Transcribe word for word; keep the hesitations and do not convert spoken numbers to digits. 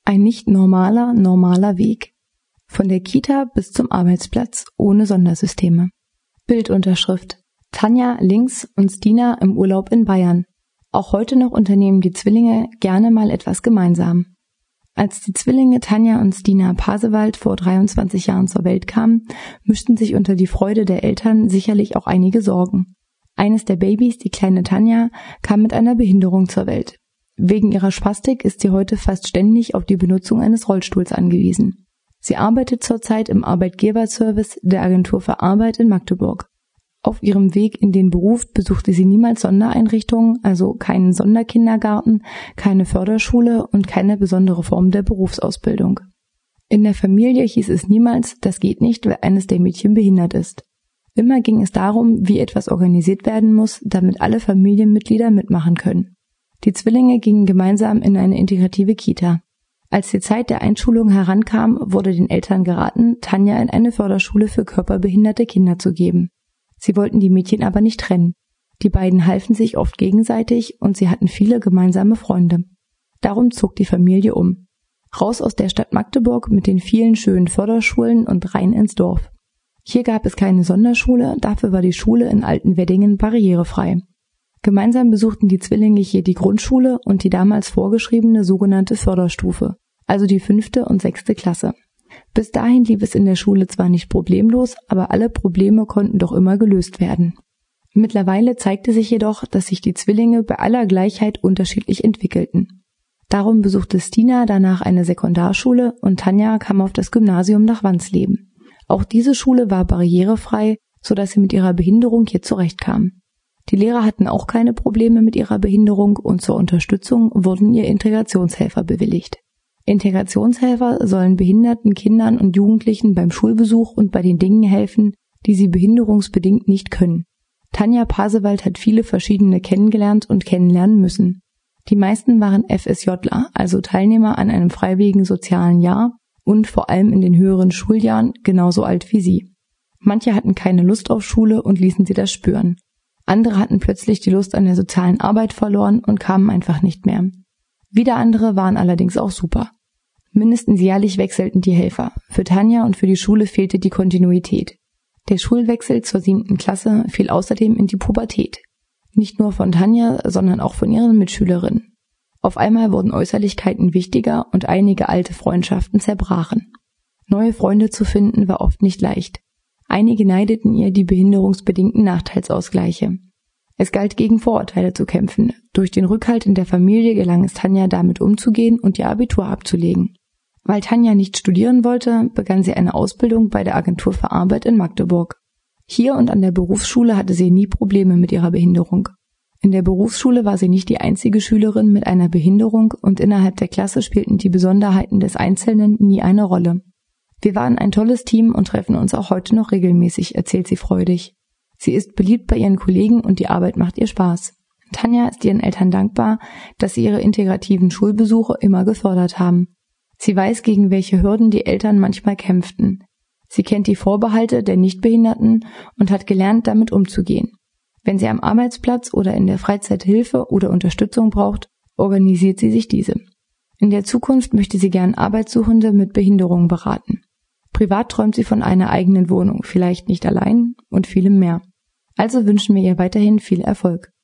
Ein nicht normaler, normaler Weg. Von der Kita bis zum Arbeitsplatz, ohne Sondersysteme. Bildunterschrift. Tanja links und Stina im Urlaub in Bayern. Auch heute noch unternehmen die Zwillinge gerne mal etwas gemeinsam. Als die Zwillinge Tanja und Stina Pasewaldt vor dreiundzwanzig Jahren zur Welt kamen, mischten sich unter die Freude der Eltern sicherlich auch einige Sorgen. Eines der Babys, die kleine Tanja, kam mit einer Behinderung zur Welt. Wegen ihrer Spastik ist sie heute fast ständig auf die Benutzung eines Rollstuhls angewiesen. Sie arbeitet zurzeit im Arbeitgeberservice der Agentur für Arbeit in Magdeburg. Auf ihrem Weg in den Beruf besuchte sie niemals Sondereinrichtungen, also keinen Sonderkindergarten, keine Förderschule und keine besondere Form der Berufsausbildung. In der Familie hieß es niemals, das geht nicht, weil eines der Mädchen behindert ist. Immer ging es darum, wie etwas organisiert werden muss, damit alle Familienmitglieder mitmachen können. Die Zwillinge gingen gemeinsam in eine integrative Kita. Als die Zeit der Einschulung herankam, wurde den Eltern geraten, Tanja in eine Förderschule für körperbehinderte Kinder zu geben. Sie wollten die Mädchen aber nicht trennen. Die beiden halfen sich oft gegenseitig und sie hatten viele gemeinsame Freunde. Darum zog die Familie um. Raus aus der Stadt Magdeburg mit den vielen schönen Förderschulen und rein ins Dorf. Hier gab es keine Sonderschule, dafür war die Schule in Altenweddingen barrierefrei. Gemeinsam besuchten die Zwillinge hier die Grundschule und die damals vorgeschriebene sogenannte Förderstufe, also die fünfte und sechste Klasse. Bis dahin lief es in der Schule zwar nicht problemlos, aber alle Probleme konnten doch immer gelöst werden. Mittlerweile zeigte sich jedoch, dass sich die Zwillinge bei aller Gleichheit unterschiedlich entwickelten. Darum besuchte Stina danach eine Sekundarschule und Tanja kam auf das Gymnasium nach Wansleben. Auch diese Schule war barrierefrei, sodass sie mit ihrer Behinderung hier zurechtkam. Die Lehrer hatten auch keine Probleme mit ihrer Behinderung und zur Unterstützung wurden ihr Integrationshelfer bewilligt. Integrationshelfer sollen behinderten Kindern und Jugendlichen beim Schulbesuch und bei den Dingen helfen, die sie behinderungsbedingt nicht können. Tanja Pasewaldt hat viele verschiedene kennengelernt und kennenlernen müssen. Die meisten waren FSJler, also Teilnehmer an einem freiwilligen sozialen Jahr und vor allem in den höheren Schuljahren genauso alt wie sie. Manche hatten keine Lust auf Schule und ließen sie das spüren. Andere hatten plötzlich die Lust an der sozialen Arbeit verloren und kamen einfach nicht mehr. Wieder andere waren allerdings auch super. Mindestens jährlich wechselten die Helfer. Für Tanja und für die Schule fehlte die Kontinuität. Der Schulwechsel zur siebten Klasse fiel außerdem in die Pubertät. Nicht nur von Tanja, sondern auch von ihren Mitschülerinnen. Auf einmal wurden Äußerlichkeiten wichtiger und einige alte Freundschaften zerbrachen. Neue Freunde zu finden war oft nicht leicht. Einige neideten ihr die behinderungsbedingten Nachteilsausgleiche. Es galt, gegen Vorurteile zu kämpfen. Durch den Rückhalt in der Familie gelang es Tanja, damit umzugehen und ihr Abitur abzulegen. Weil Tanja nicht studieren wollte, begann sie eine Ausbildung bei der Agentur für Arbeit in Magdeburg. Hier und an der Berufsschule hatte sie nie Probleme mit ihrer Behinderung. In der Berufsschule war sie nicht die einzige Schülerin mit einer Behinderung und innerhalb der Klasse spielten die Besonderheiten des Einzelnen nie eine Rolle. Wir waren ein tolles Team und treffen uns auch heute noch regelmäßig, erzählt sie freudig. Sie ist beliebt bei ihren Kollegen und die Arbeit macht ihr Spaß. Tanja ist ihren Eltern dankbar, dass sie ihre integrativen Schulbesuche immer gefördert haben. Sie weiß, gegen welche Hürden die Eltern manchmal kämpften. Sie kennt die Vorbehalte der Nichtbehinderten und hat gelernt, damit umzugehen. Wenn sie am Arbeitsplatz oder in der Freizeit Hilfe oder Unterstützung braucht, organisiert sie sich diese. In der Zukunft möchte sie gern Arbeitssuchende mit Behinderungen beraten. Privat träumt sie von einer eigenen Wohnung, vielleicht nicht allein und vielem mehr. Also wünschen wir ihr weiterhin viel Erfolg.